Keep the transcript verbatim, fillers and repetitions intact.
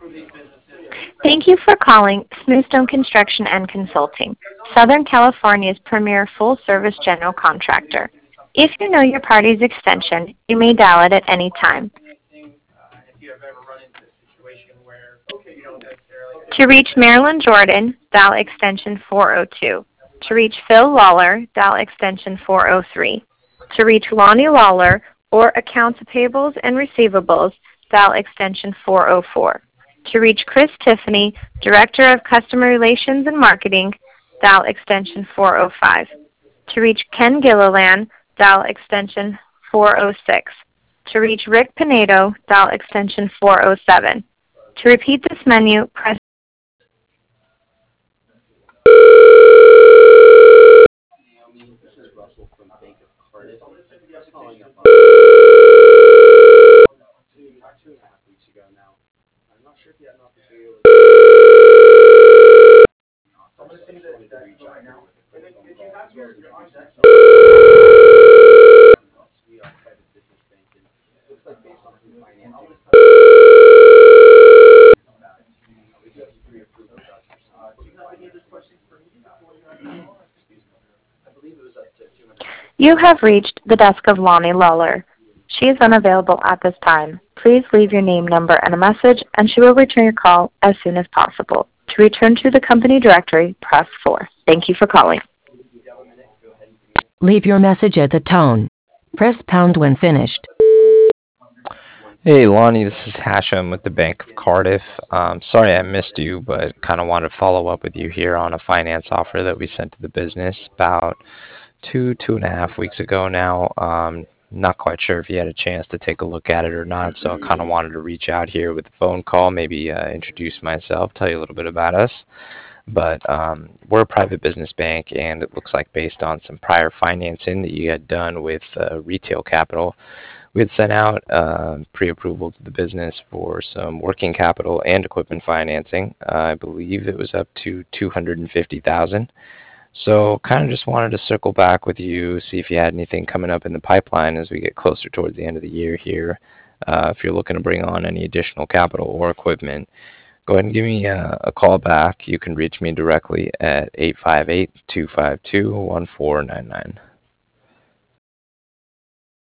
Thank you for calling Smoothstone Construction and Consulting, Southern California's premier full-service general contractor. If you know your party's extension, you may dial it at any time. To reach Marilyn Jordan, dial extension four oh two. To reach Phil Lawler, dial extension four oh three. To reach Lonnie Lawler or accounts payables and receivables, dial extension four oh four. To reach Chris Tiffany, Director of Customer Relations and Marketing, dial extension four oh five. To reach Ken Gilliland, dial extension four oh six. To reach Rick Pinedo, dial extension four oh seven. To repeat this menu, press You have reached the desk of Lonnie Lawler. She is unavailable at this time. Please leave your name, number, and a message, and she will return your call as soon as possible. To return to the company directory, press four. Thank you for calling. Leave your message at the tone. Press pound when finished. Hey Lonnie, this is Hashem with the Bank of Cardiff. Um, sorry I missed you, but kind of wanted to follow up with you here on a finance offer that we sent to the business about two, two and a half weeks ago now. Um, not quite sure if you had a chance to take a look at it or not, so I kind of wanted to reach out here with a phone call, maybe uh, introduce myself, tell you a little bit about us. But um, we're a private business bank, and it looks like based on some prior financing that you had done with uh, Retail Capital, we had sent out uh, pre-approval to the business for some working capital and equipment financing. Uh, I believe it was up to two hundred fifty thousand dollars. So kind of just wanted to circle back with you, see if you had anything coming up in the pipeline as we get closer towards the end of the year here. Uh, if you're looking to bring on any additional capital or equipment, go ahead and give me a, a call back. You can reach me directly at eight five eight, two five two, one four nine nine.